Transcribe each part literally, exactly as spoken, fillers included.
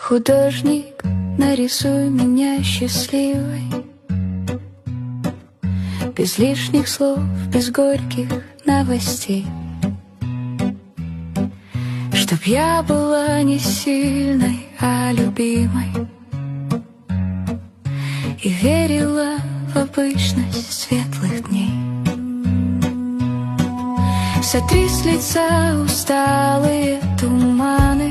Художник, нарисуй меня счастливой, без лишних слов, без горьких новостей, чтоб я была не сильной, а любимой, и верила в обычность светлых дней. Сотри с лица усталые туманы,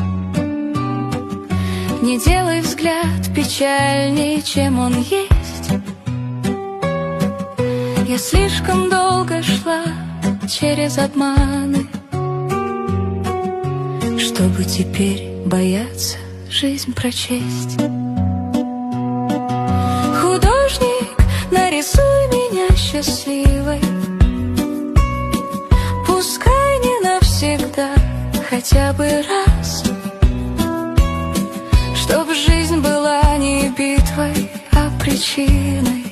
не делай взгляд печальнее, чем он есть. Я слишком долго шла через обманы, чтобы теперь бояться жизнь прочесть. Художник, нарисуй меня счастливой, пускай не навсегда, хотя бы раз, чтоб жизнь была не битвой, а причиной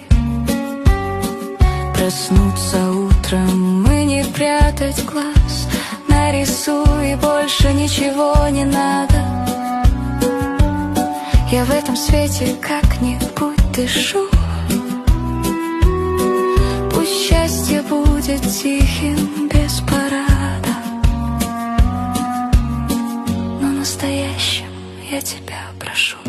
проснуться утром и не прятать глаз. Нарисуй, больше ничего не надо. Я в этом свете как-нибудь дышу. Пусть счастье будет тихим, без парада, но настоящим я тебя прошу.